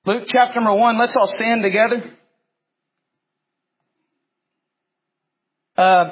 Luke chapter number 1. Let's all stand together. I'm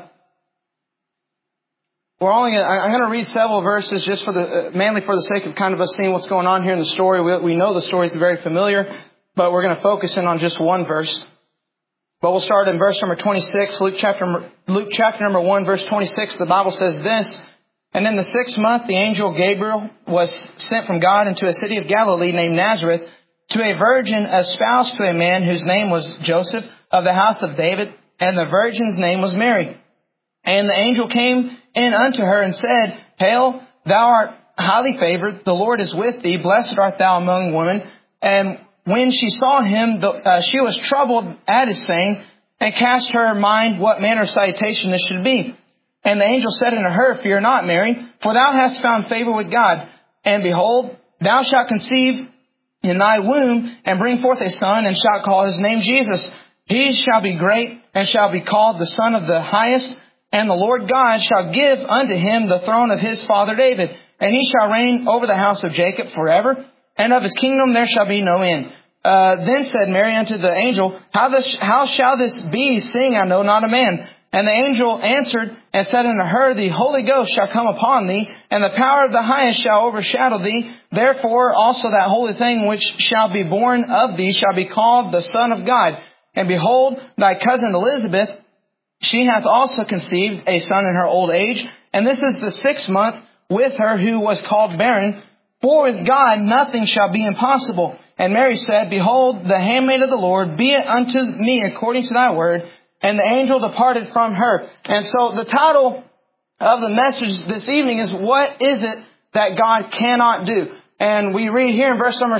going to read several verses just mainly for the sake of kind of us seeing what's going on here in the story. We know the story is very familiar, but we're going to focus in on just one verse. But we'll start in verse number 26, Luke chapter number 1, verse 26. The Bible says this, "And in the 6th month, the angel Gabriel was sent from God into a city of Galilee named Nazareth to a virgin espoused to a man whose name was Joseph of the house of David, and the virgin's name was Mary. And the angel came in unto her and said, Hail, thou art highly favored, the Lord is with thee, blessed art thou among women. And when she saw him, she was troubled at his saying, and cast her mind what manner of salutation this should be. And the angel said unto her, Fear not, Mary, for thou hast found favor with God. And behold, thou shalt conceive in thy womb, and bring forth a son, and shalt call his name Jesus. He shall be great, and shall be called the Son of the Highest. And the Lord God shall give unto him the throne of his father David. And he shall reign over the house of Jacob forever. And of his kingdom there shall be no end. Then said Mary unto the angel, How shall this be, seeing I know not a man? And the angel answered and said unto her, The Holy Ghost shall come upon thee, and the power of the highest shall overshadow thee. Therefore also that holy thing which shall be born of thee shall be called the Son of God. And behold, thy cousin Elizabeth, she hath also conceived a son in her old age. And this is the 6th month with her who was called barren. For with God nothing shall be impossible. And Mary said, Behold, the handmaid of the Lord, be it unto me according to thy word. And the angel departed from her. And so the title of the message this evening is, What is it that God cannot do? And we read here in verse number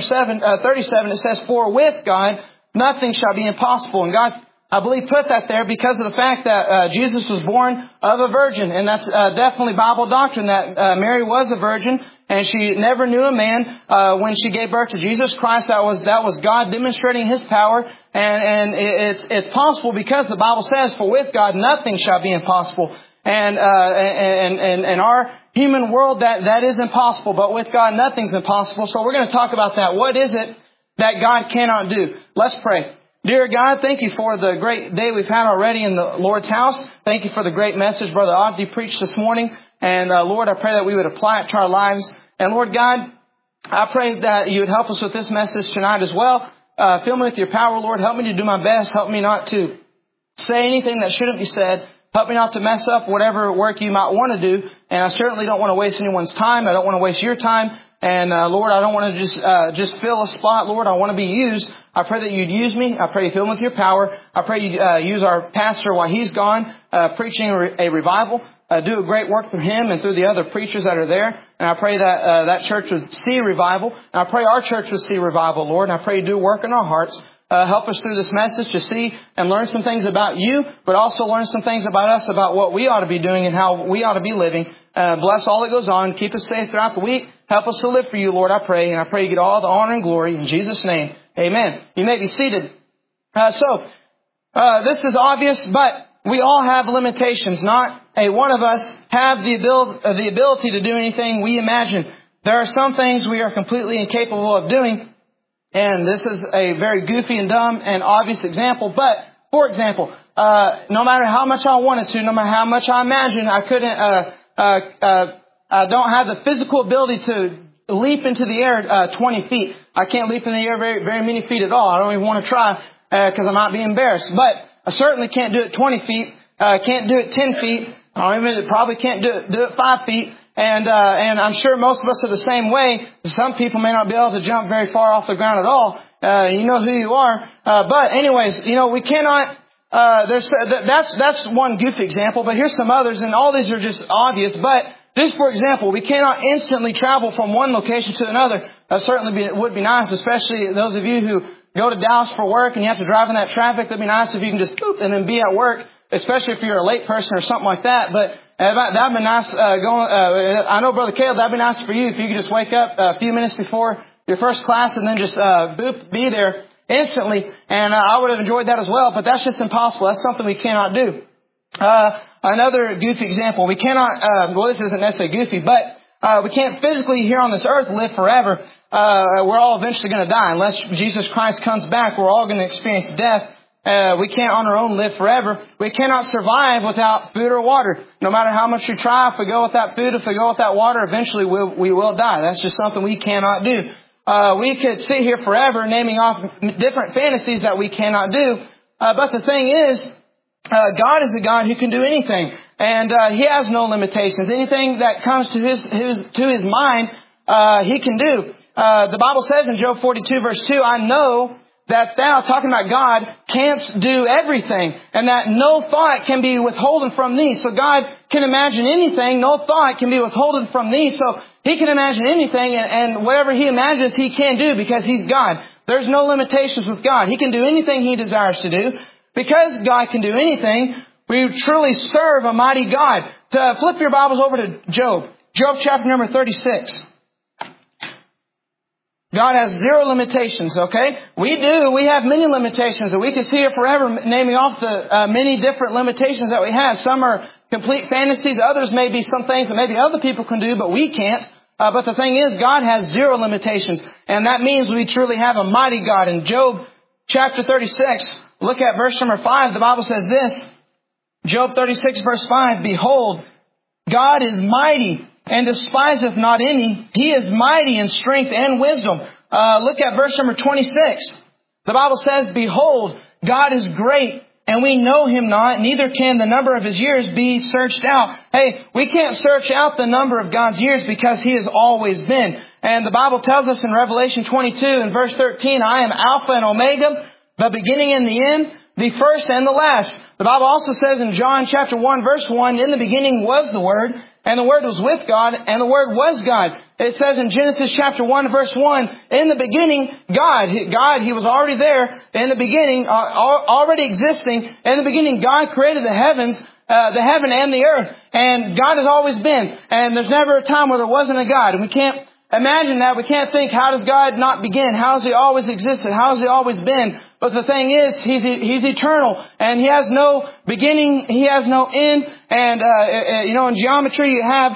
37, it says, For with God nothing shall be impossible. And God, I believe, put that there because of the fact that Jesus was born of a virgin. And that's definitely Bible doctrine, that Mary was a virgin and she never knew a man when she gave birth to Jesus Christ. That was God demonstrating His power. And it's possible because the Bible says, For with God nothing shall be impossible. And in our human world, that is impossible. But with God nothing's impossible. So we're going to talk about that. What is it that God cannot do? Let's pray. Dear God, thank you for the great day we've had already in the Lord's house. Thank you for the great message Brother Ogden preached this morning. And Lord, I pray that we would apply it to our lives. And Lord God, I pray that you would help us with this message tonight as well. Fill me with your power, Lord. Help me to do my best. Help me not to say anything that shouldn't be said. Help me not to mess up whatever work you might want to do. And I certainly don't want to waste anyone's time. I don't want to waste your time. And Lord, I don't want to just fill a spot. Lord, I want to be used. I pray that you'd use me. I pray you fill me with your power. I pray you use our pastor while he's gone, preaching a revival. Do a great work through him and through the other preachers that are there. And I pray that that church would see revival. And I pray our church would see revival, Lord. And I pray you do work in our hearts. Help us through this message to see and learn some things about you, but also learn some things about us, about what we ought to be doing and how we ought to be living. Bless all that goes on. Keep us safe throughout the week. Help us to live for you, Lord, I pray. And I pray you get all the honor and glory in Jesus' name. Amen. You may be seated. This is obvious, but we all have limitations. Not a one of us have the ability to do anything we imagine. There are some things we are completely incapable of doing. And this is a very goofy and dumb and obvious example. But, for example, no matter how much I wanted to, no matter how much I imagined, I couldn't, I don't have the physical ability to leap into the air 20 feet. I can't leap in the air very, very many feet at all. I don't even want to try because I might be embarrassed. But I certainly can't do it 20 feet. Can't do it 10 feet. Probably can't do it 5 feet. And I'm sure most of us are the same way. Some people may not be able to jump very far off the ground at all. You know who you are. But anyways, we cannot, that's one goofy example, but here's some others, and all these are just obvious. But just for example, we cannot instantly travel from one location to another. Certainly would be nice, especially those of you who go to Dallas for work and you have to drive in that traffic. That'd be nice if you can just boop and then be at work, especially if you're a late person or something like that. But that'd be nice I know, Brother Caleb, that'd be nice for you if you could just wake up a few minutes before your first class and then just boop, be there instantly. And I would have enjoyed that as well, but that's just impossible. That's something we cannot do. Another goofy example, we cannot, this isn't necessarily goofy, but we can't physically here on this earth live forever. we're all eventually going to die. Unless Jesus Christ comes back, we're all going to experience death. We can't on our own live forever. We cannot survive without food or water. No matter how much we try, if we go without food, if we go without water, eventually we will die. That's just something we cannot do. We could sit here forever naming off different fantasies that we cannot do. But the thing is, God is a God who can do anything. And He has no limitations. Anything that comes to His mind, He can do. The Bible says in Job 42 verse 2, I know that thou, talking about God, canst do everything, and that no thought can be withholden from thee. So God can imagine anything, no thought can be withholden from thee. So He can imagine anything, and whatever He imagines, He can do because He's God. There's no limitations with God. He can do anything He desires to do. Because God can do anything, we truly serve a mighty God. To flip your Bibles over to Job. Job chapter number 36. God has zero limitations, okay? We do. We have many limitations, and we can see it forever naming off the many different limitations that we have. Some are complete fantasies. Others may be some things that maybe other people can do, but we can't. But the thing is, God has zero limitations, and that means we truly have a mighty God. In Job chapter 36, look at verse number 5. The Bible says this, Job 36 verse 5, Behold, God is mighty and despiseth not any. He is mighty in strength and wisdom. Look at verse number 26. The Bible says, Behold, God is great, and we know Him not, neither can the number of His years be searched out. Hey, we can't search out the number of God's years because He has always been. And the Bible tells us in Revelation 22 and verse 13, I am Alpha and Omega, the beginning and the end, the first and the last. The Bible also says in John chapter 1 verse 1, In the beginning was the Word, and the Word was with God, and the Word was God. It says in Genesis chapter 1 verse 1, In the beginning, God, He was already there. In the beginning, already existing. In the beginning, God created the heaven and the earth. And God has always been. And there's never a time where there wasn't a God. And we can't imagine that. We can't think, how does God not begin? How has He always existed? How has He always been? But the thing is, He's eternal, and He has no beginning, He has no end. And, in geometry you have,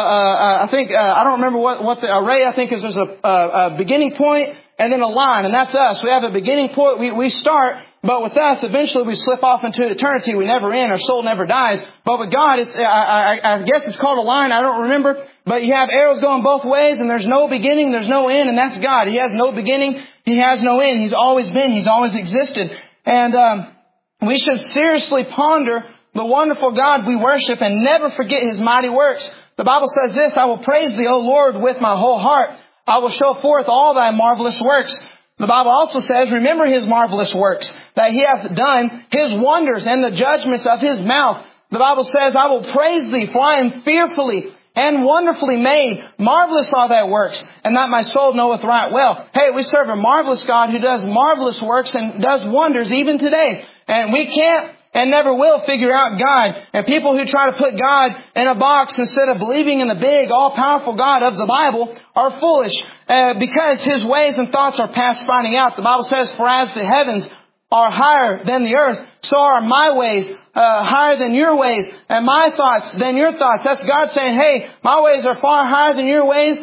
I don't remember what the array, I think is there's a beginning point and then a line, and that's us. We have a beginning point, we start, but with us, eventually we slip off into eternity. We never end, our soul never dies. But with God, I guess it's called a line, I don't remember, but you have arrows going both ways, and there's no beginning, there's no end, and that's God. He has no beginning, He has no end. He's always been, He's always existed. And we should seriously ponder the wonderful God we worship and never forget His mighty works. The Bible says this, I will praise Thee, O Lord, with my whole heart. I will show forth all Thy marvelous works. The Bible also says, remember His marvelous works that He hath done, His wonders and the judgments of His mouth. The Bible says, I will praise Thee, for I am fearfully and wonderfully made. Marvelous are Thy works, and that my soul knoweth right well. Hey, we serve a marvelous God who does marvelous works and does wonders even today. And we can't and never will figure out God. And people who try to put God in a box instead of believing in the big, all-powerful God of the Bible are foolish, because His ways and thoughts are past finding out. The Bible says, for as the heavens are higher than the earth, so are my ways higher than your ways, and my thoughts than your thoughts. That's God saying, hey, my ways are far higher than your ways.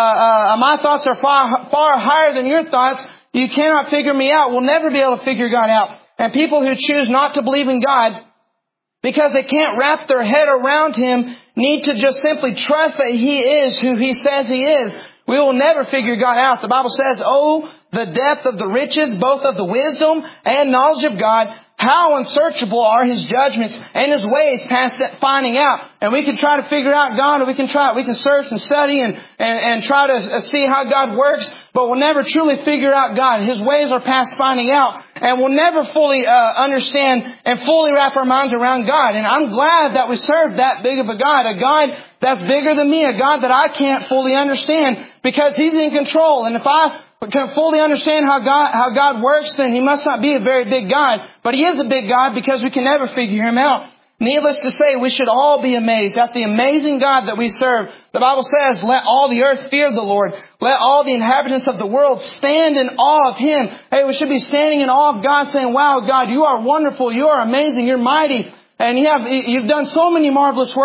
My thoughts are far higher than your thoughts. You cannot figure me out. We'll never be able to figure God out. And people who choose not to believe in God because they can't wrap their head around Him need to just simply trust that He is who He says He is. We will never figure God out. The Bible says, oh, the depth of the riches, both of the wisdom and knowledge of God. How unsearchable are His judgments and His ways past finding out. And we can try to figure out God, or we can search and study and try to see how God works, but we'll never truly figure out God. His ways are past finding out, and we'll never fully understand and fully wrap our minds around God. And I'm glad that we serve that big of a God that's bigger than me, a God that I can't fully understand, because He's in control. And if I can fully understand how God works, then He must not be a very big God. But He is a big God, because we can never figure Him out. Needless to say, we should all be amazed at the amazing God that we serve. The Bible says, let all the earth fear the Lord. Let all the inhabitants of the world stand in awe of Him. Hey, we should be standing in awe of God, saying, wow, God, You are wonderful. You are amazing. You're mighty. And you've done so many marvelous works.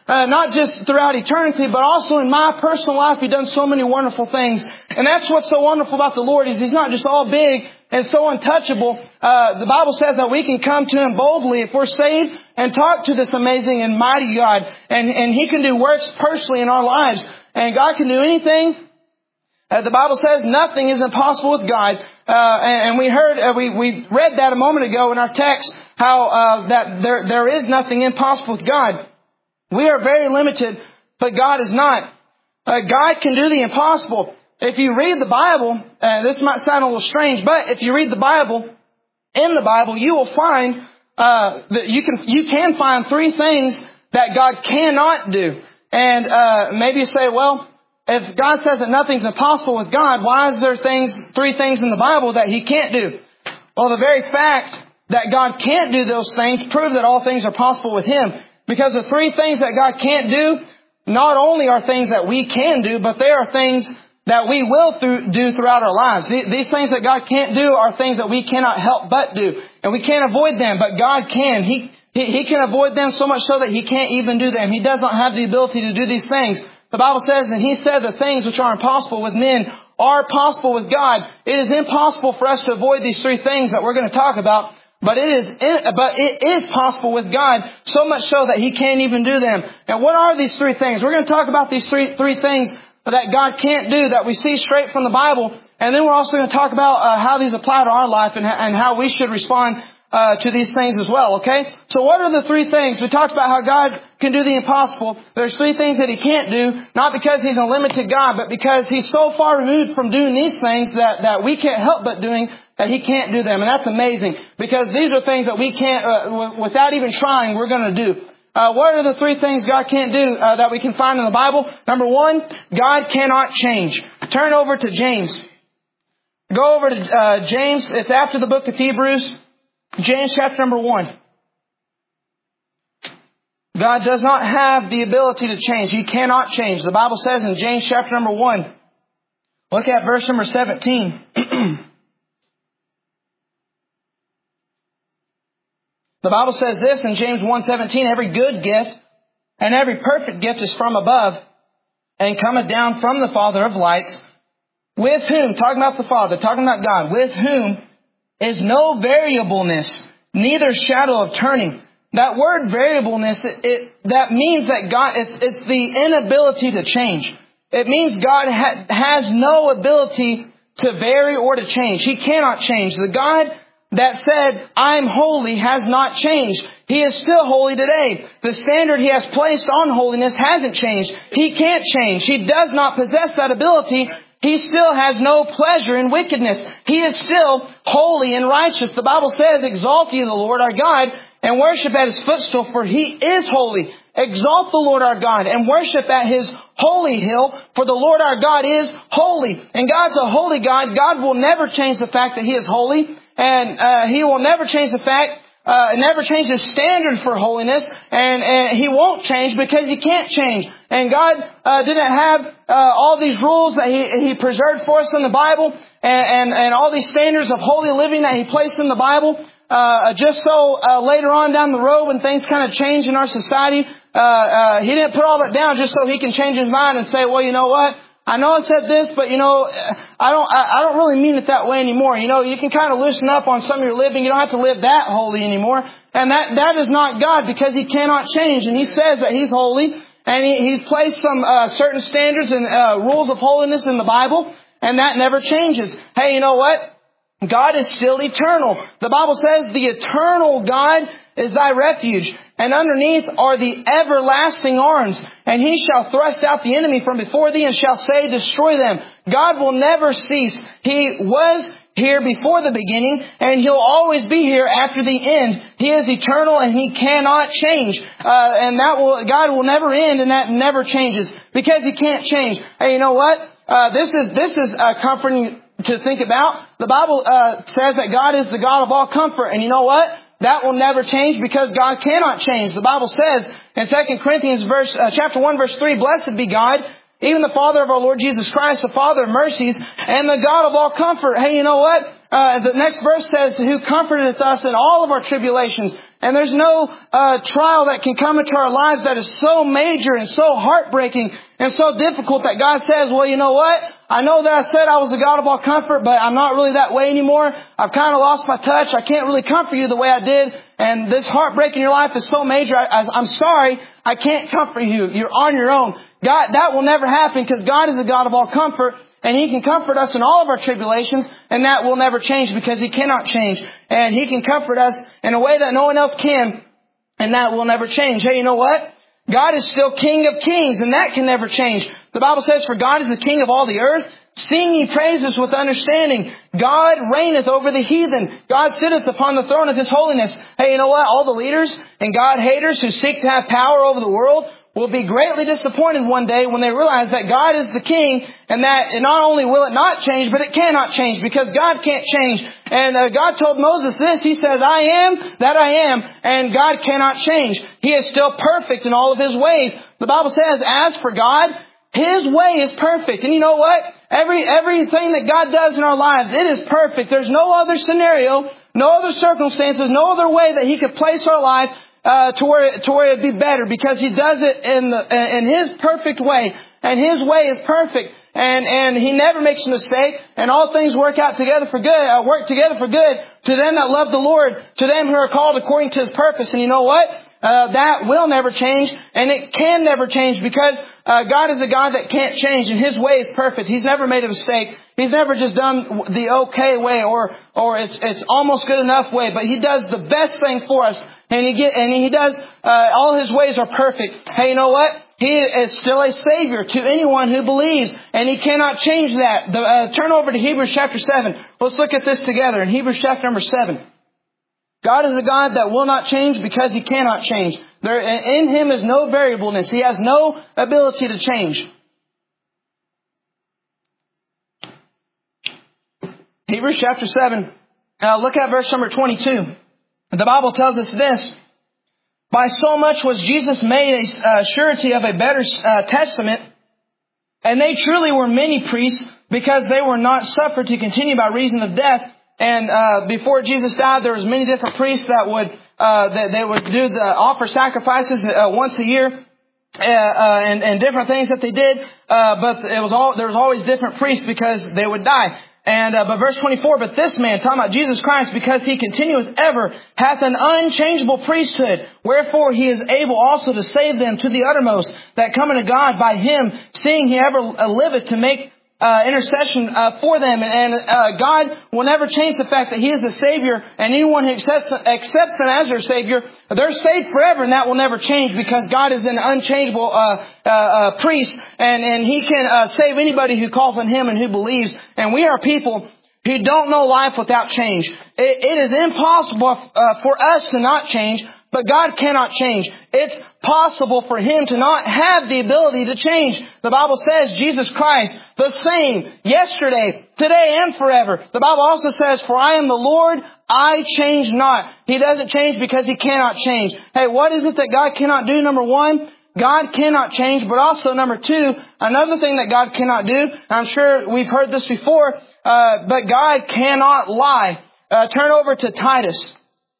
not just throughout eternity, but also in my personal life. He's done so many wonderful things. And that's what's so wonderful about the Lord, is He's not just all big and so untouchable. The Bible says that we can come to Him boldly if we're saved and talk to this amazing and mighty God. And He can do works personally in our lives. And God can do anything. The Bible says nothing is impossible with God. And we heard, we read that a moment ago in our text, how that there is nothing impossible with God. We are very limited, but God is not. God can do the impossible. If you read the Bible, this might sound a little strange, but if you read the Bible, in the Bible, you will find that you can find three things that God cannot do. And maybe you say, well, if God says that nothing's impossible with God, why is there three things in the Bible that He can't do? Well, the very fact that God can't do those things prove that all things are possible with Him. Because the three things that God can't do, not only are things that we can do, but they are things that we will do throughout our lives. These things that God can't do are things that we cannot help but do. And we can't avoid them, but God can. He can avoid them so much so that He can't even do them. He does not have the ability to do these things. The Bible says, and He said, the things which are impossible with men are possible with God. It is impossible for us to avoid these three things that we're going to talk about. But it is possible with God, so much so that He can't even do them. And what are these three things? We're going to talk about these three things that God can't do, that we see straight from the Bible. And then we're also going to talk about how these apply to our life and how we should respond to these things as well, okay? So what are the three things? We talked about how God can do the impossible. There's three things that He can't do, not because He's a limited God, but because He's so far removed from doing these things that we can't help but doing, that He can't do them. And that's amazing, because these are things that we can't, without even trying, we're going to do. What are the three things God can't do that we can find in the Bible? Number one, God cannot change. Turn over to James. Go over to James. It's after the book of Hebrews. James chapter number 1. God does not have the ability to change. He cannot change. The Bible says in James chapter number 1, look at verse number 17. The Bible says this in James 1:17, every good gift and every perfect gift is from above and cometh down from the Father of lights, with whom, talking about the Father, talking about God, with whom is no variableness, neither shadow of turning. That word variableness, that means that God, it's the inability to change. It means God has no ability to vary or to change. He cannot change. The God that said, I'm holy, has not changed. He is still holy today. The standard He has placed on holiness hasn't changed. He can't change. He does not possess that ability. He still has no pleasure in wickedness. He is still holy and righteous. The Bible says, exalt ye the Lord our God and worship at His footstool, for He is holy. Exalt the Lord our God and worship at His holy hill, for the Lord our God is holy. And God's a holy God. God will never change the fact that He is holy. And He will never change the fact, never change His standard for holiness. And He won't change because He can't change. And God didn't have all these rules that He preserved for us in the Bible, and all these standards of holy living that He placed in the Bible, just so later on down the road when things kind of change in our society, He didn't put all that down just so He can change His mind and say, well, you know what? I know I said this, but I don't really mean it that way anymore. You can kind of loosen up on some of your living. You don't have to live that holy anymore. And that is not God, because He cannot change. And He says that He's holy, and He's placed some certain standards and rules of holiness in the Bible, and that never changes. Hey, you know what? God is still eternal. The Bible says the eternal God is thy refuge, and underneath are the everlasting arms. And He shall thrust out the enemy from before thee, and shall say, destroy them. God will never cease. He was here before the beginning, and He'll always be here after the end. He is eternal, and He cannot change. God will never end, and that never changes, because He can't change. Hey, you know what? This is comforting to think about. The Bible says that God is the God of all comfort. And you know what? That will never change, because God cannot change. The Bible says in 2 Corinthians chapter 1 verse 3, blessed be God even the Father of our Lord Jesus Christ, the Father of mercies, and the God of all comfort. Hey, you know what? The next verse says, who comforteth us in all of our tribulations. And there's no trial that can come into our lives that is so major and so heartbreaking and so difficult that God says, well, you know what? I know that I said I was the God of all comfort, but I'm not really that way anymore. I've kind of lost my touch. I can't really comfort you the way I did. And this heartbreak in your life is so major. I'm sorry. I can't comfort you. You're on your own. God, that will never happen because God is the God of all comfort. And He can comfort us in all of our tribulations, and that will never change because He cannot change. And He can comfort us in a way that no one else can, and that will never change. Hey, you know what? God is still King of kings, and that can never change. The Bible says, for God is the King of all the earth. Sing ye praises with understanding. God reigneth over the heathen. God sitteth upon the throne of His holiness. Hey, you know what? All the leaders and God haters who seek to have power over the world will be greatly disappointed one day when they realize that God is the King, and that not only will it not change, but it cannot change because God can't change. And God told Moses this. He says, I am that I am, and God cannot change. He is still perfect in all of His ways. The Bible says, as for God, His way is perfect. And you know what? Everything that God does in our lives, it is perfect. There's no other scenario, no other circumstances, no other way that He could place our life to where it'd be better, because He does it in His perfect way, and His way is perfect, and He never makes a mistake, and all things work together for good to them that love the Lord, to them who are called according to His purpose. And you know what? That will never change, and it can never change, because God is a God that can't change, and His way is perfect. He's never made a mistake. He's never just done the okay way or it's almost good enough way, but He does the best thing for us, and He does all His ways are perfect. Hey, you know what? He is still a Savior to anyone who believes, and He cannot change that. Turn over to Hebrews chapter 7. Let's look at this together in Hebrews chapter number 7. God is a God that will not change because He cannot change. In Him is no variableness. He has no ability to change. Hebrews chapter 7. Look at verse number 22. The Bible tells us this. By so much was Jesus made a surety of a better testament, and they truly were many priests, because they were not suffered to continue by reason of death. And before Jesus died, there was many different priests that would offer sacrifices once a year, and different things that they did. But there was always different priests because they would die. And but verse 24, but this man, talking about Jesus Christ, because He continueth ever, hath an unchangeable priesthood. Wherefore He is able also to save them to the uttermost that come unto God by Him, seeing He ever liveth to make intercession for them. And God will never change the fact that He is a Savior, and anyone who accepts Him as their Savior, they're saved forever, and that will never change, because God is an unchangeable priest, and He can save anybody who calls on Him and who believes. And we are people who don't know life without change. It is impossible for us to not change, but God cannot change. It's possible for Him to not have the ability to change. The Bible says Jesus Christ, the same yesterday, today, and forever. The Bible also says, for I am the Lord, I change not. He doesn't change because He cannot change. Hey, what is it that God cannot do? Number one, God cannot change. But also, number two, another thing that God cannot do, and I'm sure we've heard this before, but God cannot lie. Turn over to Titus.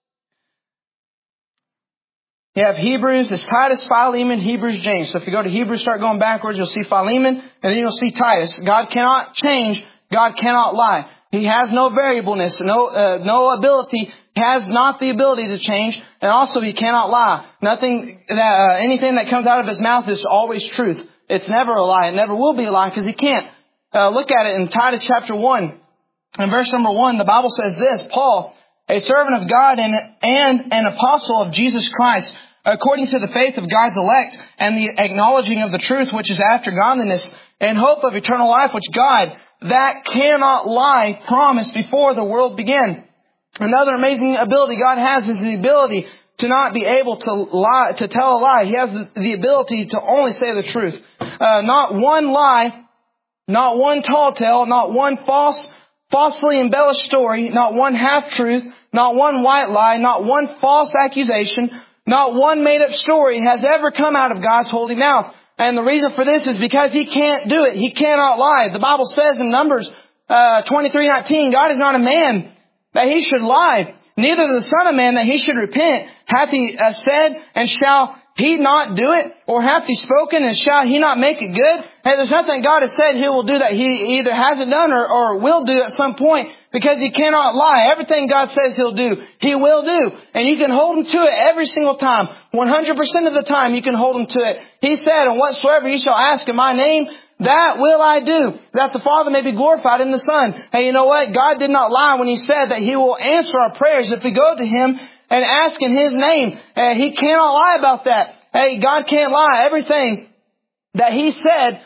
You have Hebrews, it's Titus, Philemon, Hebrews, James. So if you go to Hebrews, start going backwards, you'll see Philemon, and then you'll see Titus. God cannot change. God cannot lie. He has no variableness, no ability. He has not the ability to change, and also He cannot lie. Anything that comes out of His mouth is always truth. It's never a lie. It never will be a lie, because He can't. Look at it in Titus chapter 1. In verse number 1, the Bible says this, Paul, a servant of God and an apostle of Jesus Christ, according to the faith of God's elect and the acknowledging of the truth which is after godliness, and hope of eternal life, which God, that cannot lie, promised before the world began. Another amazing ability God has is the ability to not be able to lie, to tell a lie. He has the ability to only say the truth. Not one lie, not one tall tale, not one falsely embellished story, not one half-truth, not one white lie, not one false accusation, not one made-up story has ever come out of God's holy mouth. And the reason for this is because He can't do it. He cannot lie. The Bible says in Numbers 23:19, God is not a man that He should lie, neither the Son of Man that He should repent. Hath He said, and shall He not do it? Or hath He spoken, and shall He not make it good? Hey, there's nothing God has said He will do that He either hasn't done or will do at some point, because He cannot lie. Everything God says He'll do, He will do. And you can hold Him to it every single time. 100% of the time you can hold Him to it. He said, and whatsoever you shall ask in my name, that will I do, that the Father may be glorified in the Son. Hey, you know what? God did not lie when He said that He will answer our prayers if we go to Him and ask in His name. He cannot lie about that. Hey, God can't lie. Everything that He said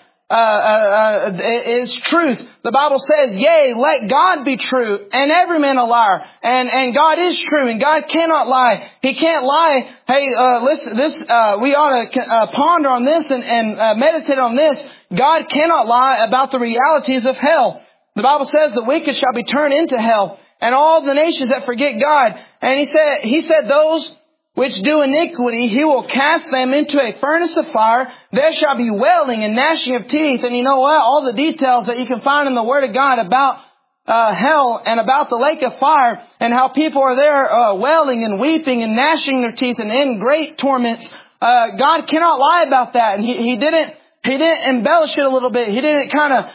is truth. The Bible says, yea, let God be true, and every man a liar. And God is true, and God cannot lie. He can't lie. Hey, listen, we ought to ponder on this and meditate on this. God cannot lie about the realities of hell. The Bible says the wicked shall be turned into hell, and all the nations that forget God. And He said those which do iniquity, He will cast them into a furnace of fire. There shall be wailing and gnashing of teeth. And you know what? All the details that you can find in the Word of God about hell and about the lake of fire, and how people are there wailing and weeping and gnashing their teeth and in great torments. God cannot lie about that. And He didn't embellish it a little bit. He didn't kind of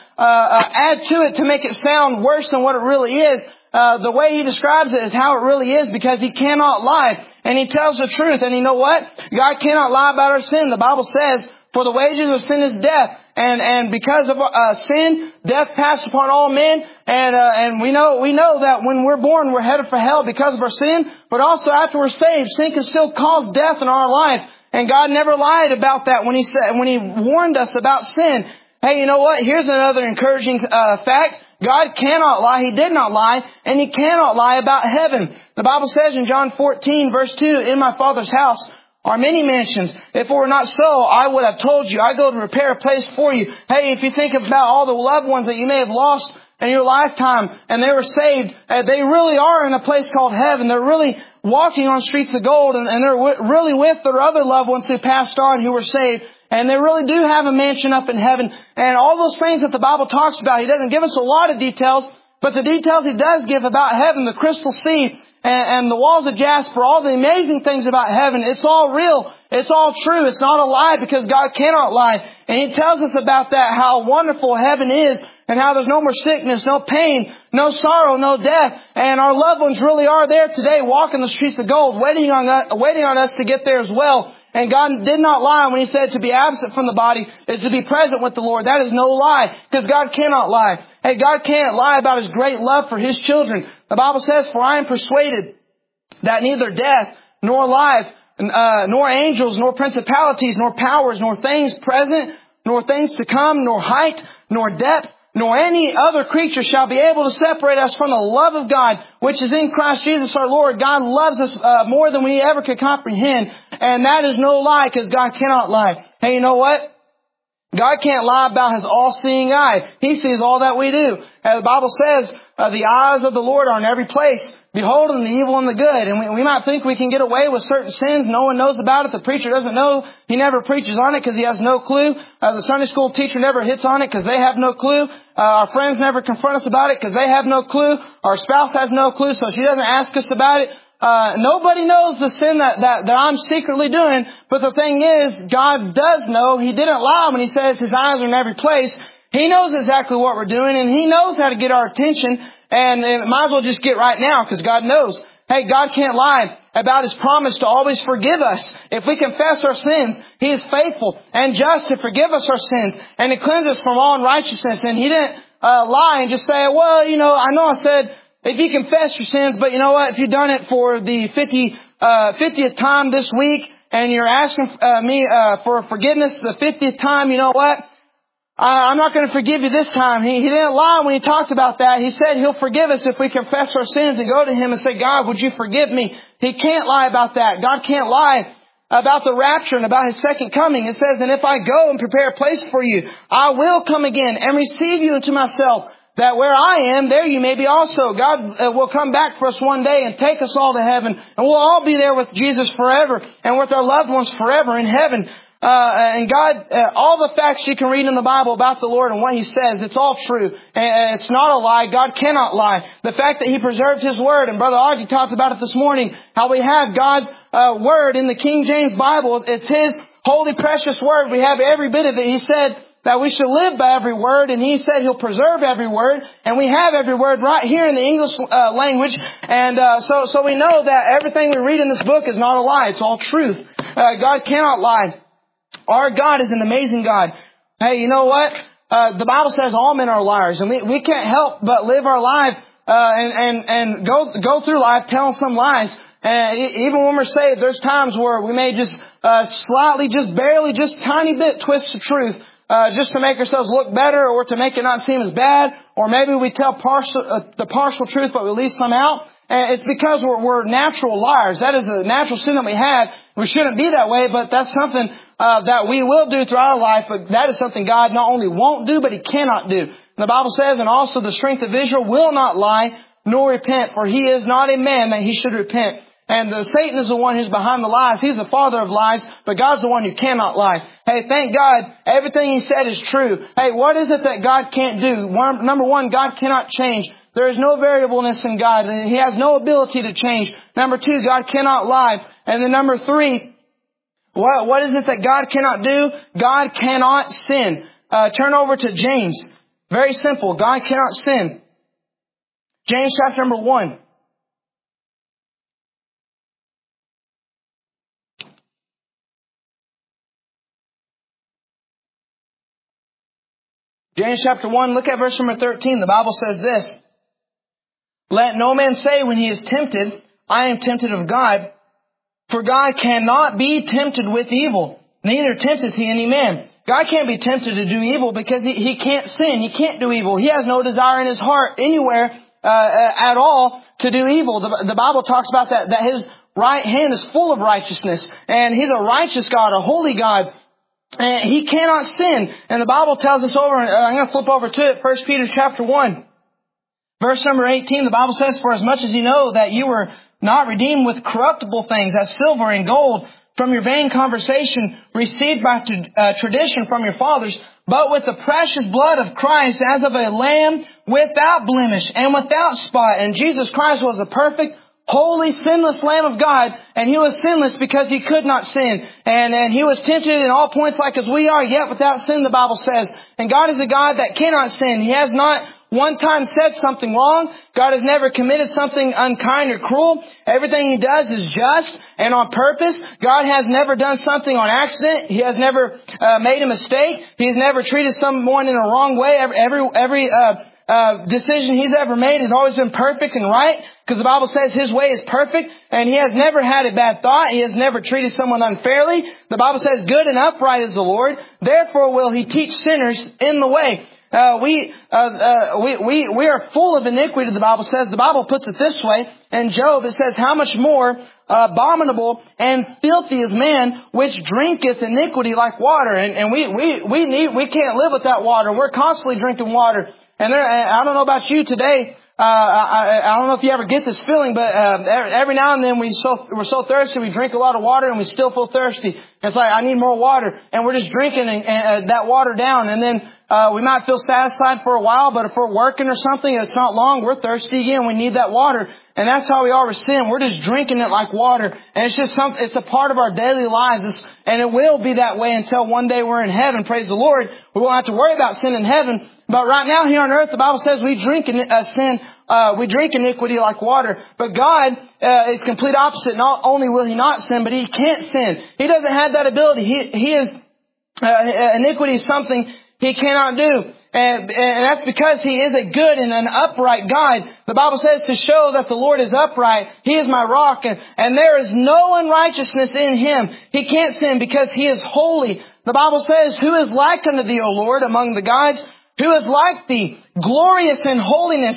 add to it to make it sound worse than what it really is. The way He describes it is how it really is, because He cannot lie. And He tells the truth. And you know what? God cannot lie about our sin. The Bible says, for the wages of sin is death. And because of sin, death passed upon all men. And we know that when we're born, we're headed for hell because of our sin. But also after we're saved, sin can still cause death in our life. And God never lied about that when He warned us about sin. Hey, you know what? Here's another encouraging fact. God cannot lie. He did not lie. And He cannot lie about heaven. The Bible says in John 14, verse 2, in my Father's house are many mansions. If it were not so, I would have told you. I go to prepare a place for you. Hey, if you think about all the loved ones that you may have lost in your lifetime and they were saved, they really are in a place called heaven. They're really walking on streets of gold, and they're really with their other loved ones who passed on who were saved. And they really do have a mansion up in heaven. And all those things that the Bible talks about, He doesn't give us a lot of details, but the details He does give about heaven, the crystal sea and the walls of jasper, all the amazing things about heaven, it's all real. It's all true. It's not a lie, because God cannot lie. And He tells us about that, how wonderful heaven is, and how there's no more sickness, no pain, no sorrow, no death. And our loved ones really are there today, walking the streets of gold, waiting on us to get there as well. And God did not lie when He said to be absent from the body is to be present with the Lord. That is no lie, because God cannot lie. Hey, God can't lie about His great love for His children. The Bible says, for I am persuaded that neither death, nor life, nor angels, nor principalities, nor powers, nor things present, nor things to come, nor height, nor depth, nor any other creature shall be able to separate us from the love of God, which is in Christ Jesus our Lord. God loves us more than we ever could comprehend. And that is no lie, because God cannot lie. Hey, you know what? God can't lie about His all-seeing eye. He sees all that we do. The Bible says, the eyes of the Lord are in every place, beholding the evil and the good. And we might think we can get away with certain sins. No one knows about it. The preacher doesn't know. He never preaches on it because he has no clue. The Sunday school teacher never hits on it because they have no clue. Our friends never confront us about it because they have no clue. Our spouse has no clue, so she doesn't ask us about it. Nobody knows the sin that I'm secretly doing. But the thing is, God does know. He didn't lie when He says His eyes are in every place. He knows exactly what we're doing, and He knows how to get our attention. And it might as well just get right now, because God knows. Hey, God can't lie about His promise to always forgive us. If we confess our sins, He is faithful and just to forgive us our sins and to cleanse us from all unrighteousness. And He didn't lie and just say, well, I know I said if you confess your sins, but you know what? If you've done it for the 50th time this week and you're asking me for forgiveness the 50th time, you know what? I'm not going to forgive you this time. He didn't lie when He talked about that. He said He'll forgive us if we confess our sins and go to Him and say, God, would you forgive me? He can't lie about that. God can't lie about the rapture and about His second coming. It says, and if I go and prepare a place for you, I will come again and receive you into myself, that where I am, there you may be also. God will come back for us one day and take us all to heaven. And we'll all be there with Jesus forever and with our loved ones forever in heaven. And God, all the facts you can read in the Bible about the Lord and what He says, it's all true. And it's not a lie. God cannot lie. The fact that He preserved His Word, and Brother Audrey talked about it this morning, how we have God's Word in the King James Bible. It's His holy, precious Word. We have every bit of it. He said that we should live by every word, and He said He'll preserve every word, and we have every word right here in the English language, and so we know that everything we read in this book is not a lie. It's all truth. God cannot lie. Our God is an amazing God. Hey, you know what? The Bible says all men are liars, and we can't help but live our life and go through life telling some lies. Even when we're saved, there's times where we may just slightly, just barely, just tiny bit twist the truth. Just to make ourselves look better, or to make it not seem as bad, or maybe we tell the partial truth, but we leave some out. And it's because we're natural liars. That is a natural sin that we have. We shouldn't be that way, but that's something that we will do throughout our life. But that is something God not only won't do, but He cannot do. And the Bible says, and also the strength of Israel will not lie nor repent, for he is not a man that he should repent. And Satan is the one who's behind the lies. He's the father of lies, but God's the one who cannot lie. Hey, thank God, everything He said is true. Hey, what is it that God can't do? Number one, God cannot change. There is no variableness in God. He has no ability to change. Number two, God cannot lie. And then number three, what is it that God cannot do? God cannot sin. Turn over to James. Very simple. God cannot sin. James chapter number 1. James chapter 1, look at verse number 13. The Bible says this: "Let no man say when he is tempted, I am tempted of God. For God cannot be tempted with evil, neither tempteth He any man." God can't be tempted to do evil because He can't sin. He can't do evil. He has no desire in His heart anywhere at all to do evil. The Bible talks about that His right hand is full of righteousness. And He's a righteous God, a holy God. And He cannot sin. And the Bible tells us over, I'm going to flip over to it, 1 Peter chapter 1. Verse number 18, the Bible says, "For as much as you know that you were not redeemed with corruptible things, as silver and gold, from your vain conversation received by tradition from your fathers, but with the precious blood of Christ, as of a lamb without blemish and without spot." And Jesus Christ was a perfect, holy, sinless Lamb of God, and He was sinless because He could not sin. And He was tempted in all points like as we are, yet without sin, the Bible says. And God is a God that cannot sin. He has not one time said something wrong. God has never committed something unkind or cruel. Everything He does is just and on purpose. God has never done something on accident. He has never made a mistake. He has never treated someone in a wrong way. Every decision He's ever made has always been perfect and right, because the Bible says His way is perfect, and He has never had a bad thought. He has never treated someone unfairly. The Bible says, "Good and upright is the Lord. Therefore will He teach sinners in the way." We are full of iniquity, the Bible says. The Bible puts it this way. In Job, it says, "How much more abominable and filthy is man, which drinketh iniquity like water." And we can't live without water. We're constantly drinking water. And I don't know about you today. I don't know if you ever get this feeling, but every now and then we're so thirsty, we drink a lot of water and we still feel thirsty. It's like, I need more water. And we're just drinking that water down. And then we might feel satisfied for a while, but if we're working or something and it's not long, we're thirsty again. We need that water. And that's how we are with sin. We're just drinking it like water. And it's just it's a part of our daily lives. And it will be that way until one day we're in heaven. Praise the Lord. We won't have to worry about sin in heaven. But right now here on earth, the Bible says we drink we drink iniquity like water. But God is complete opposite. Not only will He not sin, but He can't sin. He doesn't have that ability. He is iniquity is something He cannot do. And that's because He is a good and an upright God. The Bible says to show that the Lord is upright, He is my rock, and there is no unrighteousness in Him. He can't sin because He is holy. The Bible says, "Who is like unto Thee, O Lord, among the gods? Who is like Thee, glorious in holiness,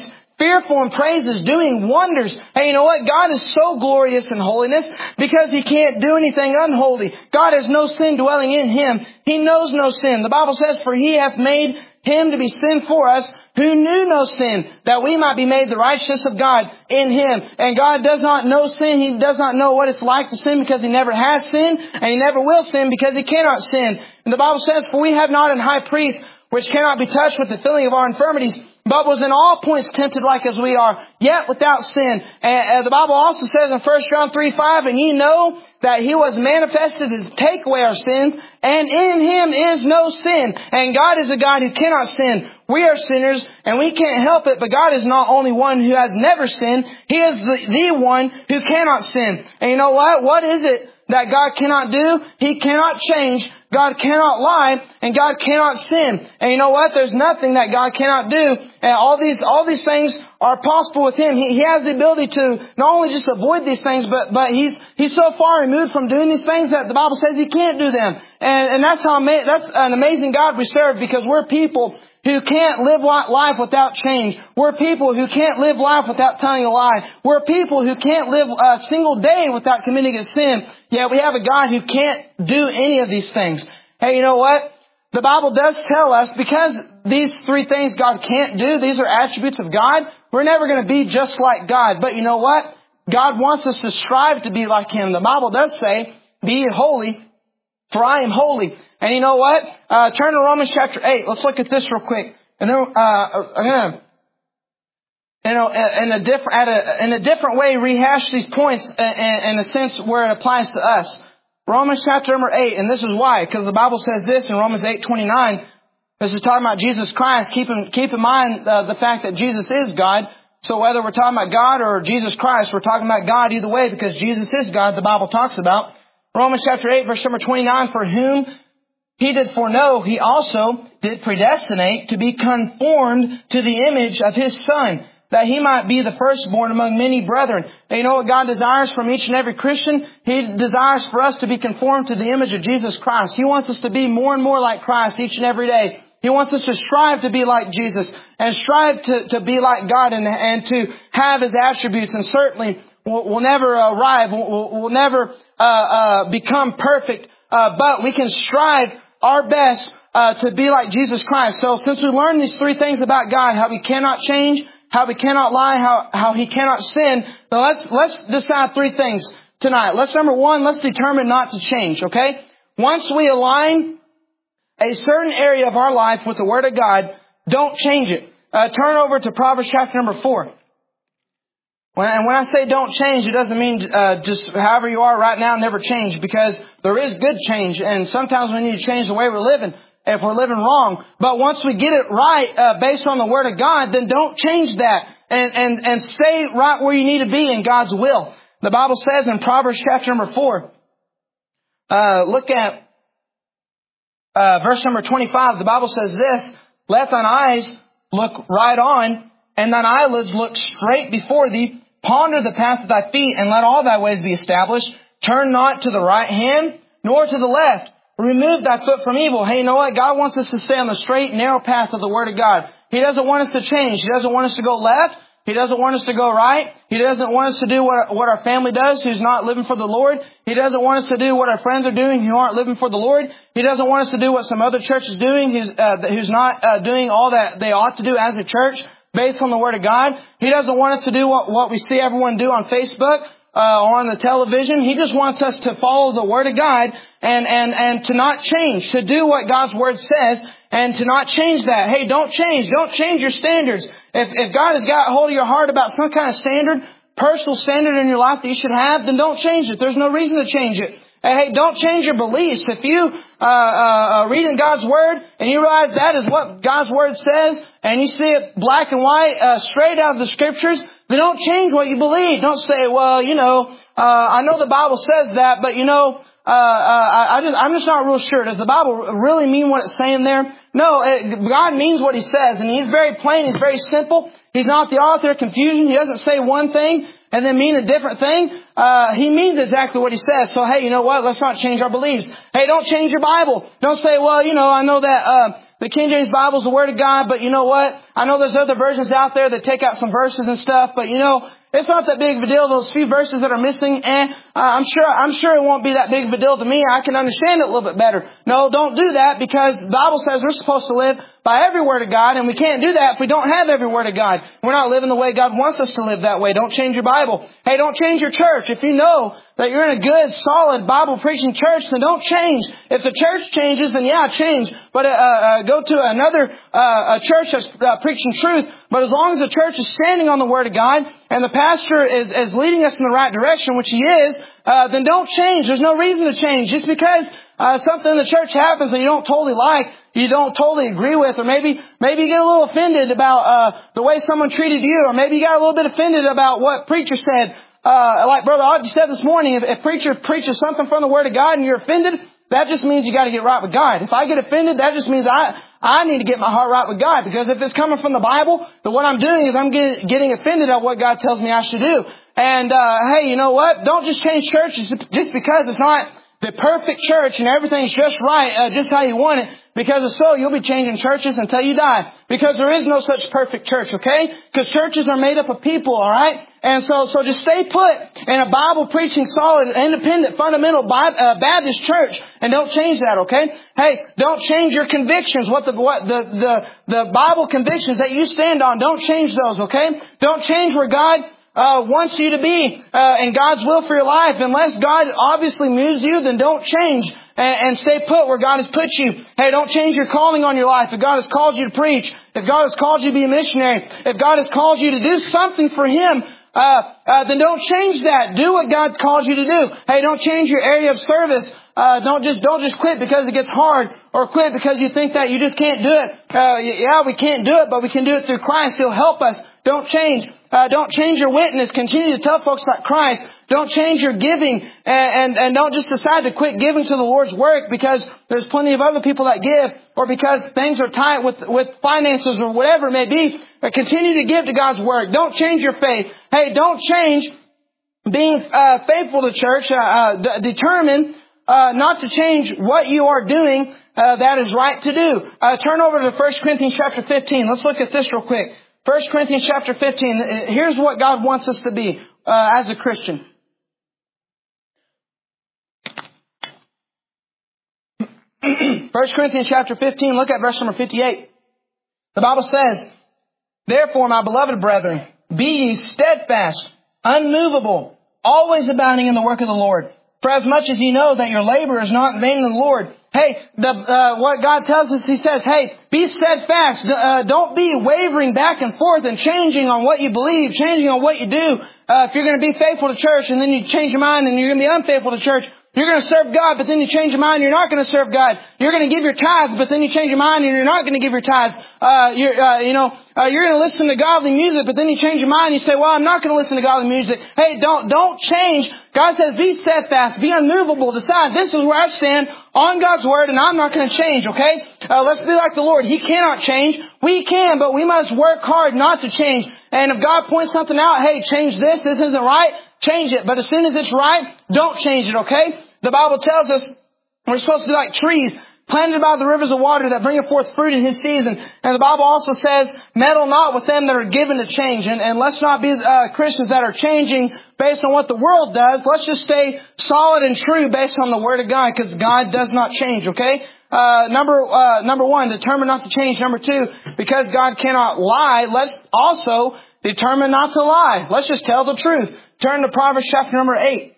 fearful in praises, doing wonders. Hey, you know what? God is so glorious in holiness because He can't do anything unholy. God has no sin dwelling in Him. He knows no sin. The Bible says, for He hath made Him to be sin for us who knew no sin, that we might be made the righteousness of God in Him. And God does not know sin. He does not know what it's like to sin because He never has sinned, and He never will sin because He cannot sin. And the Bible says, for we have not an high priest which cannot be touched with the feeling of our infirmities, but was in all points tempted like as we are, yet without sin. And the Bible also says in 1 John 3:5, and ye know that He was manifested to take away our sins, and in Him is no sin. And God is a God who cannot sin. We are sinners, and we can't help it, but God is not only one who has never sinned, He is the one who cannot sin. And you know what? What is it that God cannot do? He cannot change. God cannot lie, and God cannot sin. And you know what? There's nothing that God cannot do. And all these things are possible with Him. He has the ability to not only just avoid these things, but He's so far removed from doing these things that the Bible says He can't do them. And that's an amazing God we serve, because we're people who can't live life without change. We're people who can't live life without telling a lie. We're people who can't live a single day without committing a sin. Yet we have a God who can't do any of these things. Hey, you know what? The Bible does tell us, because these three things God can't do, these are attributes of God, we're never going to be just like God. But you know what? God wants us to strive to be like Him. The Bible does say, be ye holy, for I am holy. And you know what? Turn to Romans chapter 8. Let's look at this real quick. And then I'm gonna, in a different way, rehash these points in a sense where it applies to us. Romans chapter number 8, and this is why, because the Bible says this in Romans 8:29. This is talking about Jesus Christ. Keep in mind the fact that Jesus is God. So whether we're talking about God or Jesus Christ, we're talking about God either way, because Jesus is God. The Bible talks about Romans chapter 8, verse number 29. For whom He did foreknow, He also did predestinate to be conformed to the image of His Son, that He might be the firstborn among many brethren. And you know what God desires from each and every Christian? He desires for us to be conformed to the image of Jesus Christ. He wants us to be more and more like Christ each and every day. He wants us to strive to be like Jesus and strive to be like God and to have His attributes. And certainly we'll never arrive. We'll never become perfect. But we can strive our best to be like Jesus Christ. So since we learned these three things about God, how He cannot change, how He cannot lie, how He cannot sin, now let's decide three things tonight. Number one, let's determine not to change, okay? Once we align a certain area of our life with the Word of God, don't change it. Turn over to Proverbs chapter number 4. When I say don't change, it doesn't mean just however you are right now, never change, because there is good change. And sometimes we need to change the way we're living if we're living wrong. But once we get it right based on the Word of God, then don't change that and stay right where you need to be in God's will. The Bible says in Proverbs chapter number 4, look at verse number 25. The Bible says this, let thine eyes look right on, and thine eyelids look straight before thee. Ponder the path of thy feet, and let all thy ways be established. Turn not to the right hand, nor to the left. Remove thy foot from evil. Hey, you know what? God wants us to stay on the straight and narrow path of the Word of God. He doesn't want us to change. He doesn't want us to go left. He doesn't want us to go right. He doesn't want us to do what our family does, who's not living for the Lord. He doesn't want us to do what our friends are doing, who aren't living for the Lord. He doesn't want us to do what some other church is doing, who's not doing all that they ought to do as a church based on the Word of God. He doesn't want us to do what we see everyone do on Facebook or on the television. He just wants us to follow the Word of God and to not change, to do what God's Word says and to not change that. Hey, don't change. Don't change your standards. If God has got hold of your heart about some kind of standard, personal standard in your life that you should have, then don't change it. There's no reason to change it. Hey, don't change your beliefs. If you read in God's Word and you realize that is what God's Word says, and you see it black and white, straight out of the Scriptures, then don't change what you believe. Don't say, well, I know the Bible says that, but I'm just not real sure. Does the Bible really mean what it's saying there? No, God means what He says, and He's very plain. He's very simple. He's not the author of confusion. He doesn't say one thing and then mean a different thing. He means exactly what He says. So, hey, you know what? Let's not change our beliefs. Hey, don't change your Bible. Don't say, well, I know that The King James Bible is the Word of God, but you know what? I know there's other versions out there that take out some verses and stuff, but it's not that big of a deal. Those few verses that are missing, and I'm sure it won't be that big of a deal to me. I can understand it a little bit better. No, don't do that, because the Bible says we're supposed to live by every word of God, and we can't do that if we don't have every word of God. We're not living the way God wants us to live that way. Don't change your Bible. Hey, don't change your church. If you know that you're in a good, solid, Bible-preaching church, then don't change. If the church changes, then yeah, change. But go to another a church that's preaching truth. But as long as the church is standing on the Word of God, and the pastor is leading us in the right direction, which he is, then don't change. There's no reason to change. Just because something in the church happens that you don't totally like, you don't totally agree with, or maybe you get a little offended about the way someone treated you, or maybe you got a little bit offended about what preacher said. Like Brother Audrey said this morning, if preacher preaches something from the Word of God and you're offended, that just means you got to get right with God. If I get offended, that just means I need to get my heart right with God. Because if it's coming from the Bible, then what I'm doing is I'm getting offended at what God tells me I should do. And hey, you know what? Don't just change churches just because it's not the perfect church and everything's just right, just how you want it. Because if so, you'll be changing churches until you die. Because there is no such perfect church, okay? Because churches are made up of people, alright? And so just stay put in a Bible-preaching, solid, independent, fundamental Baptist church. And don't change that, okay? Hey, don't change your convictions. What the Bible convictions that you stand on, don't change those, okay? Don't change where God wants you to be in God's will for your life. Unless God obviously moves you, then don't change and stay put where God has put you. Hey, don't change your calling on your life. If God has called you to preach, if God has called you to be a missionary, if God has called you to do something for Him, then don't change that. Do what God calls you to do. Hey, don't change your area of service. Don't just quit because it gets hard, or quit because you think that you just can't do it. Yeah, we can't do it, but we can do it through Christ. He'll help us. Don't change. Don't change your witness. Continue to tell folks about Christ. Don't change your giving, and don't just decide to quit giving to the Lord's work because there's plenty of other people that give, or because things are tight with finances or whatever it may be. But continue to give to God's work. Don't change your faith. Hey, don't change being faithful to church. Determine not to change what you are doing that is right to do. Turn over to 1 Corinthians chapter 15. Let's look at this real quick. 1 Corinthians chapter 15. Here's what God wants us to be as a Christian. 1 Corinthians chapter 15, look at verse number 58. The Bible says, "Therefore, my beloved brethren, be ye steadfast, unmovable, always abounding in the work of the Lord. For as much as ye know that your labor is not in vain in the Lord." Hey, what God tells us, He says, hey, be steadfast. Don't be wavering back and forth and changing on what you believe, changing on what you do. If you're going to be faithful to church and then you change your mind and you're going to be unfaithful to church, you're going to serve God, but then you change your mind and you're not going to serve God. You're going to give your tithes, but then you change your mind and you're not going to give your tithes. You're going to listen to godly music, but then you change your mind and you say, well, I'm not going to listen to godly music. Hey, don't change. God says, be steadfast, be unmovable, decide this is where I stand on God's Word and I'm not going to change, okay? Let's be like the Lord. He cannot change. We can, but we must work hard not to change. And if God points something out, hey, change this isn't right, change it. But as soon as it's right, don't change it, okay? The Bible tells us we're supposed to be like trees planted by the rivers of water that bring forth fruit in His season. And the Bible also says, meddle not with them that are given to change. And let's not be Christians that are changing based on what the world does. Let's just stay solid and true based on the Word of God, because God does not change, okay? Number one, determine not to change. Number two, because God cannot lie, let's also determine not to lie. Let's just tell the truth. Turn to Proverbs chapter number 8.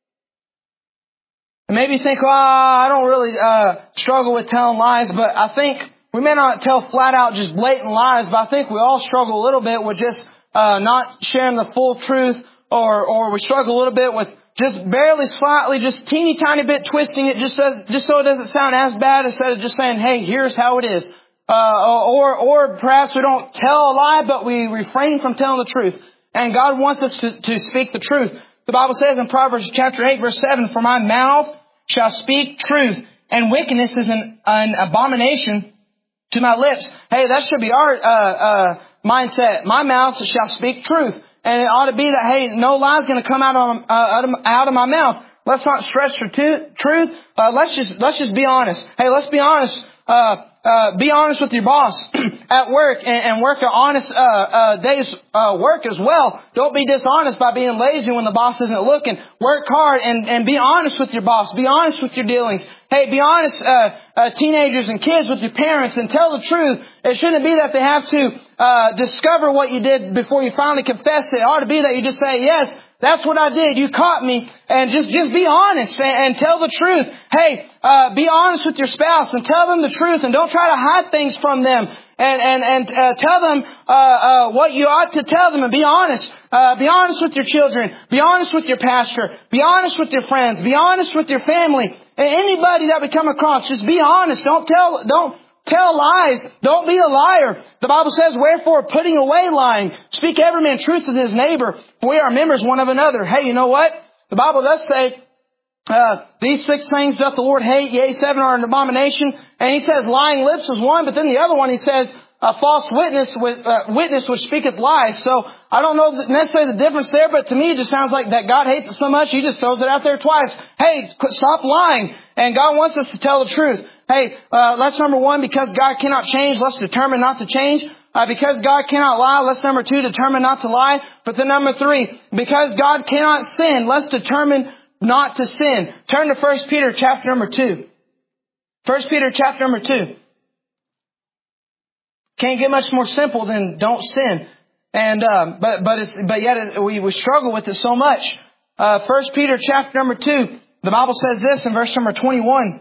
And maybe you think, I don't really struggle with telling lies, but I think we may not tell flat out just blatant lies, but I think we all struggle a little bit with just not sharing the full truth, or we struggle a little bit with just barely, slightly, just teeny tiny bit twisting it just so it doesn't sound as bad, instead of just saying, hey, here's how it is. Or perhaps we don't tell a lie, but we refrain from telling the truth. And God wants us to speak the truth. The Bible says in Proverbs chapter 8, verse 7, "For my mouth shall speak truth, and wickedness is an abomination to my lips." Hey, that should be our mindset. My mouth shall speak truth. And it ought to be that, hey, no lie is going to come out of my mouth. Let's not stretch for truth. Let's just be honest. Hey, let's be honest. Be honest with your boss at work and work an honest day's work as well. Don't be dishonest by being lazy when the boss isn't looking. Work hard and be honest with your boss. Be honest with your dealings. Hey, be honest, teenagers and kids, with your parents, and tell the truth. It shouldn't be that they have to discover what you did before you finally confess it. It ought to be that you just say, yes, that's what I did. You caught me. And just be honest and tell the truth. Hey, be honest with your spouse and tell them the truth, and don't try to hide things from them. And tell them what you ought to tell them, and be honest. Be honest with your children. Be honest with your pastor. Be honest with your friends. Be honest with your family. Anybody that we come across, just be honest. Don't tell lies. Don't be a liar. The Bible says, wherefore, putting away lying, speak every man truth with his neighbor, for we are members one of another. Hey, you know what? The Bible does say, these 6 things doth the Lord hate, yea, 7 are an abomination. And He says lying lips is one, but then the other one He says a false witness which speaketh lies. So I don't know necessarily the difference there, but to me it just sounds like that God hates it so much He just throws it out there twice. Hey, stop lying. And God wants us to tell the truth. Hey, that's number 1, because God cannot change, let's determine not to change. Because God cannot lie, let's number 2, determine not to lie. But then number 3, because God cannot sin, let's determine not to sin. Turn to 1 Peter chapter number 2. 1 Peter chapter number 2. Can't get much more simple than don't sin. And, but yet we struggle with it so much. 1 Peter chapter number 2, the Bible says this in verse number 21.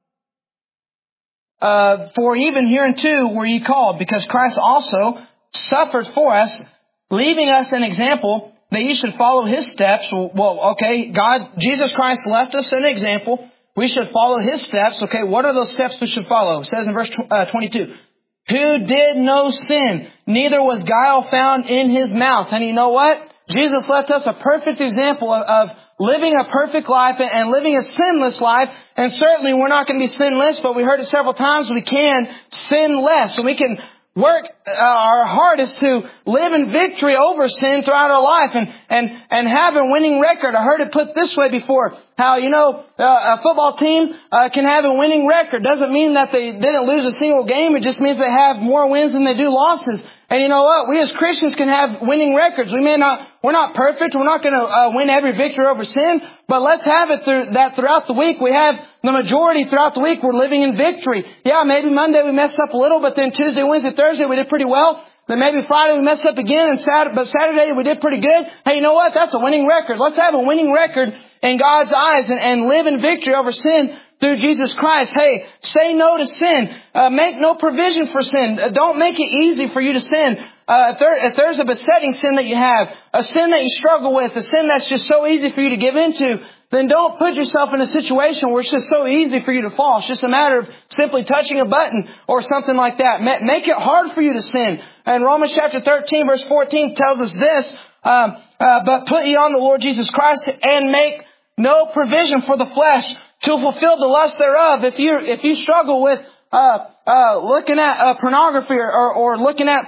For even hereunto were ye called, because Christ also suffered for us, leaving us an example that ye should follow His steps. Well, okay, Jesus Christ left us an example. We should follow His steps. Okay, what are those steps we should follow? It says in verse 22, who did no sin, neither was guile found in His mouth. And you know what? Jesus left us a perfect example of living a perfect life and living a sinless life. And certainly we're not going to be sinless, but we heard it several times, we can sin less. So we can work our hardest to live in victory over sin throughout our life and have a winning record. I heard it put this way before, how, a football team can have a winning record. Doesn't mean that they didn't lose a single game. It just means they have more wins than they do losses. And you know what? We as Christians can have winning records. We're not perfect. We're not going to win every victory over sin, but let's have it throughout the week. We have the majority throughout the week. We're living in victory. Yeah, maybe Monday we messed up a little, but then Tuesday, Wednesday, Thursday we did pretty well. Then maybe Friday we messed up again, but Saturday we did pretty good. Hey, you know what? That's a winning record. Let's have a winning record in God's eyes and live in victory over sin through Jesus Christ. Hey, say no to sin. Make no provision for sin. Don't make it easy for you to sin. If there's a besetting sin that you have, a sin that you struggle with, a sin that's just so easy for you to give into, then don't put yourself in a situation where it's just so easy for you to fall. It's just a matter of simply touching a button or something like that. Make it hard for you to sin. And Romans chapter 13 verse 14 tells us this, but put ye on the Lord Jesus Christ and make no provision for the flesh to fulfill the lust thereof. If you struggle with looking at pornography or looking at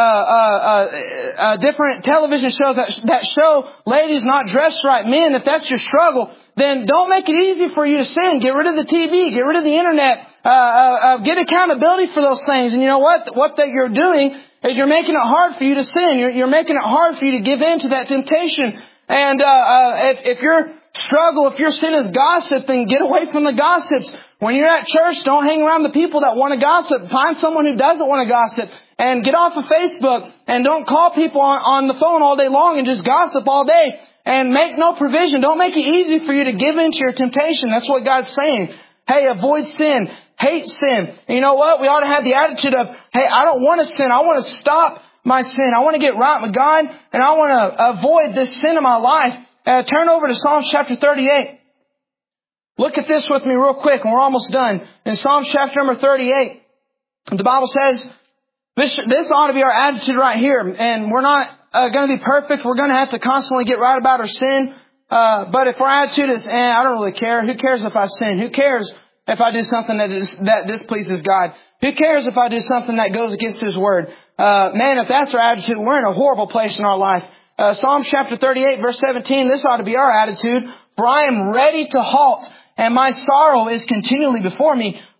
different television shows that show ladies not dressed right, men, if that's your struggle, then don't make it easy for you to sin. Get rid of the TV, get rid of the internet, get accountability for those things. And you know what that you're doing is you're making it hard for you to sin. You're making it hard for you to give in to that temptation. And if your sin is gossip, then get away from the gossips. When you're at church, don't hang around the people that want to gossip. Find someone who doesn't want to gossip. And get off of Facebook. And don't call people on the phone all day long and just gossip all day. And make no provision. Don't make it easy for you to give in to your temptation. That's what God's saying. Hey, avoid sin. Hate sin. And you know what? We ought to have the attitude of, hey, I don't want to sin. I want to stop my sin. I want to get right with God. And I want to avoid this sin in my life. Turn over to Psalms chapter 38. Look at this with me real quick, and we're almost done. In Psalms chapter number 38, the Bible says, this ought to be our attitude right here. And we're not going to be perfect. We're going to have to constantly get right about our sin. But if our attitude is, I don't really care. Who cares if I sin? Who cares if I do something that displeases God? Who cares if I do something that goes against His Word? Man, if that's our attitude, we're in a horrible place in our life. Psalms chapter 38 verse 17, this ought to be our attitude. For I am ready to halt, and my sorrow is continually before me.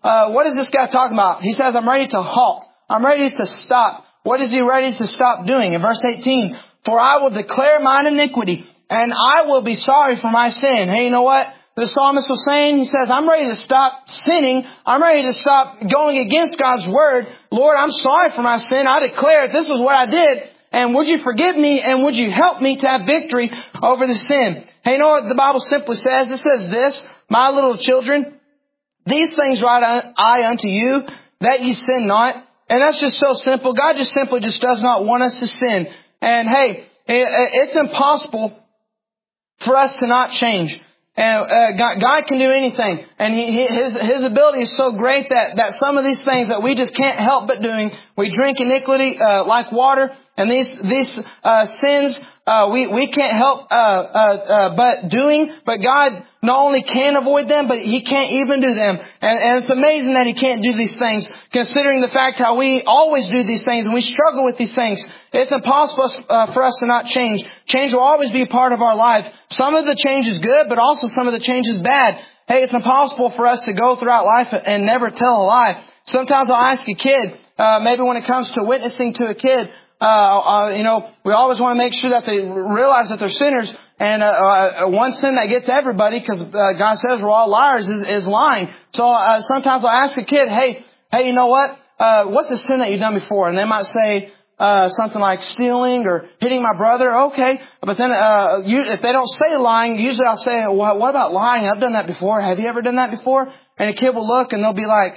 what is this guy talking about? He says, I'm ready to halt. I'm ready to stop. What is he ready to stop doing? In verse 18, for I will declare mine iniquity, and I will be sorry for my sin. Hey, you know what the psalmist was saying? He says, I'm ready to stop sinning. I'm ready to stop going against God's word. Lord, I'm sorry for my sin. I declare this was what I did. And would you forgive me, and would you help me to have victory over the sin? Hey, you know what the Bible simply says? It says this, my little children, these things write I unto you, that ye sin not. And that's just so simple. God just simply just does not want us to sin. And hey, it's impossible for us to not change. And God can do anything. And His ability is so great that some of these things that we just can't help but doing, we drink iniquity like water. And these sins we can't help but doing. But God not only can avoid them, but He can't even do them. And it's amazing that He can't do these things, considering the fact how we always do these things and we struggle with these things. It's impossible for us to not change. Change will always be a part of our life. Some of the change is good, but also some of the change is bad. Hey, it's impossible for us to go throughout life and never tell a lie. Sometimes I'll ask a kid, maybe when it comes to witnessing to a kid, we always want to make sure that they realize that they're sinners. And one sin that gets everybody, because God says we're all liars, is lying. So sometimes I'll ask a kid, hey, you know what? What's the sin that you've done before? And they might say something like stealing or hitting my brother. Okay, but then if they don't say lying, usually I'll say, well, what about lying? I've done that before. Have you ever done that before? And a kid will look and they'll be like,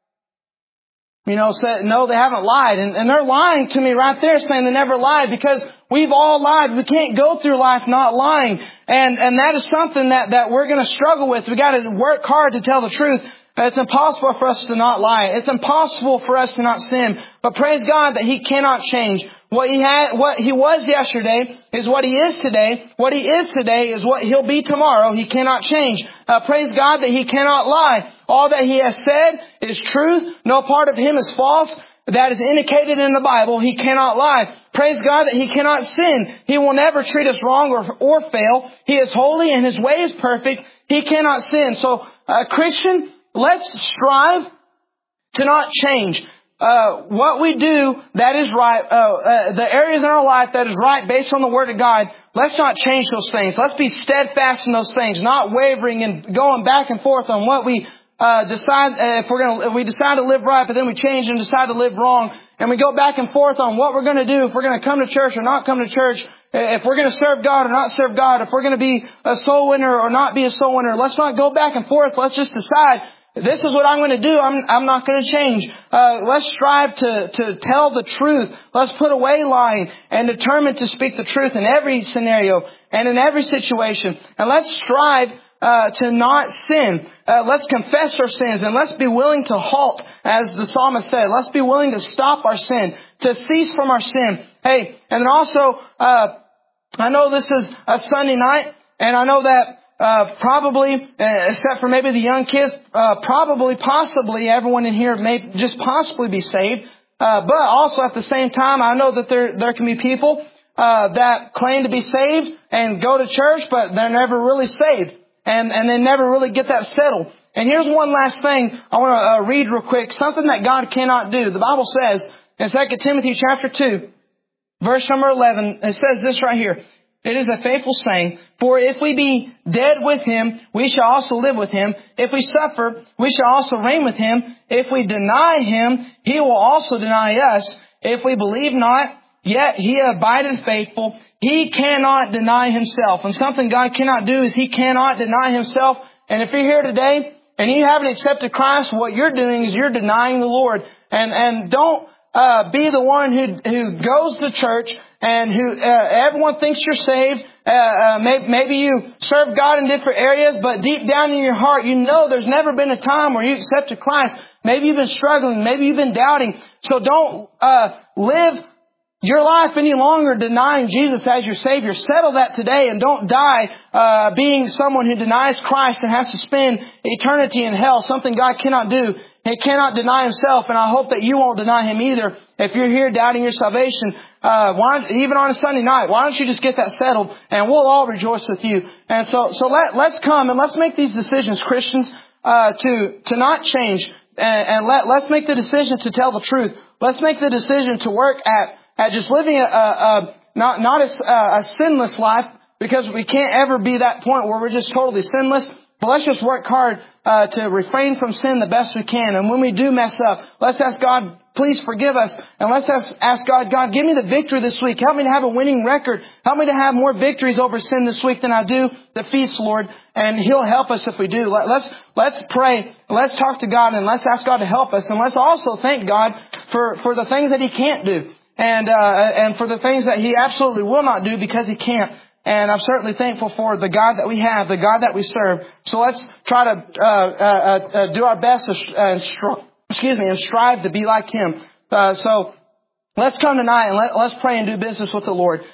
say, no, they haven't lied. And they're lying to me right there, saying they never lied, because we've all lied. We can't go through life not lying. And that is something that we're going to struggle with. We got to work hard to tell the truth. It's impossible for us to not lie. It's impossible for us to not sin. But praise God that He cannot change. What He was yesterday is what He is today. What He is today is what He'll be tomorrow. He cannot change. Praise God that He cannot lie. All that He has said is truth. No part of Him is false. That is indicated in the Bible. He cannot lie. Praise God that He cannot sin. He will never treat us wrong or fail. He is holy and His way is perfect. He cannot sin. So, Christian, let's strive to not change. What we do that is right, the areas in our life that is right based on the Word of God, let's not change those things. Let's be steadfast in those things, not wavering and going back and forth on what we decide. If we decide to live right, but then we change and decide to live wrong, and we go back and forth on what we're going to do, if we're going to come to church or not come to church, if we're going to serve God or not serve God, if we're going to be a soul winner or not be a soul winner. Let's not go back and forth. Let's just decide, this is what I'm going to do. I'm not going to change. Let's strive to tell the truth. Let's put away lying and determine to speak the truth in every scenario and in every situation. And let's strive to not sin. Let's confess our sins, and let's be willing to halt, as the psalmist said. Let's be willing to stop our sin, to cease from our sin. Hey, and then also, I know this is a Sunday night, and I know that probably, except for maybe the young kids, possibly everyone in here may just possibly be saved. But also at the same time, I know that there can be people that claim to be saved and go to church, but they're never really saved. And they never really get that settled. And here's one last thing I want to read real quick. Something that God cannot do. The Bible says in 2 Timothy chapter 2, verse number 11, it says this right here. It is a faithful saying, for if we be dead with Him, we shall also live with Him. If we suffer, we shall also reign with Him. If we deny Him, He will also deny us. If we believe not, yet He abideth faithful. He cannot deny Himself. And something God cannot do is He cannot deny Himself. And if you're here today and you haven't accepted Christ, what you're doing is you're denying the Lord. And don't be the one who goes to church and who everyone thinks you're saved. Maybe you serve God in different areas, but deep down in your heart, you know there's never been a time where you accepted Christ. Maybe you've been struggling. Maybe you've been doubting. So don't live your life any longer denying Jesus as your Savior. Settle that today and don't die being someone who denies Christ and has to spend eternity in hell, something God cannot do. He cannot deny Himself, and I hope that you won't deny Him either. If you're here doubting your salvation, even on a Sunday night, why don't you just get that settled, and we'll all rejoice with you. And so let's come and let's make these decisions, Christians, to not change, And let's make the decision to tell the truth. Let's make the decision to work at just living not a sinless life, because we can't ever be that point where we're just totally sinless. But let's just work hard to refrain from sin the best we can. And when we do mess up, let's ask God, please forgive us. And let's ask God, God, give me the victory this week. Help me to have a winning record. Help me to have more victories over sin this week than I do defeats, Lord. And He'll help us if we do. Let's pray. Let's talk to God, and let's ask God to help us. And let's also thank God for the things that He can't do. And for the things that He absolutely will not do because He can't. And I'm certainly thankful for the God that we have, the God that we serve. So let's try to do our best and strive to be like Him. So let's come tonight and let's pray and do business with the Lord.